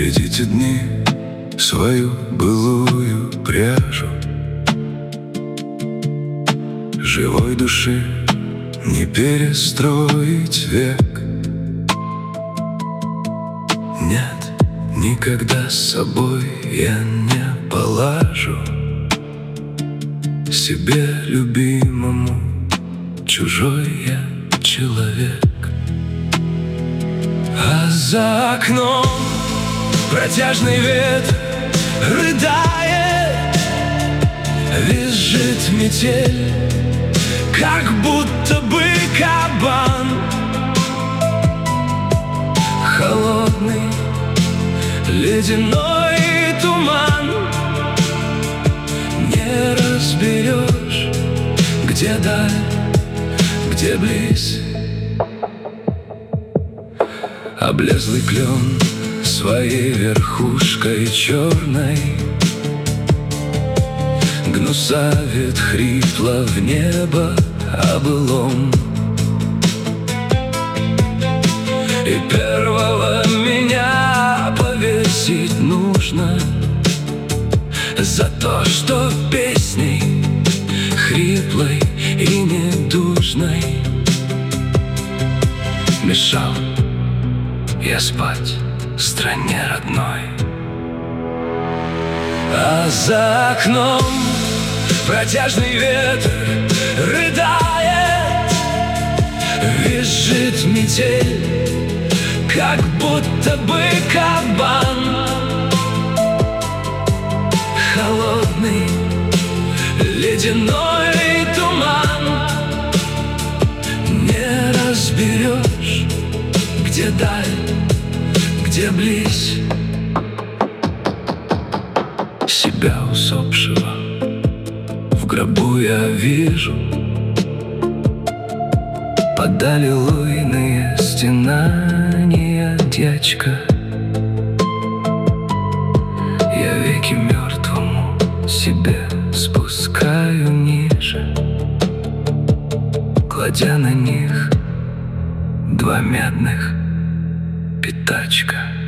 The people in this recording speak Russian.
Рядите дни свою былую пряжу, живой души не перестроить век. Нет, никогда с собой я не полажу себе любимому чужой я человек. А за окном протяжный ветер рыдает, визжит метель, как будто бы кабан. Холодный ледяной туман, не разберешь, где даль, где близь. Облезлый клен своей верхушкой черной гнусавит хрипло в небо о былом. И первого меня повесить нужно за то, что песней хриплой и недужной мешал я спать в стране родной. А за окном протяжный ветер рыдает, визжит метель, как будто бы кабан. Холодный ледяной туман, не разберешь, где даль, где близь. Себя усопшего в гробу я вижу, подали луйные стенания дьячка. Я веки мертвому себе спускаю ниже, кладя на них два медных пятачка.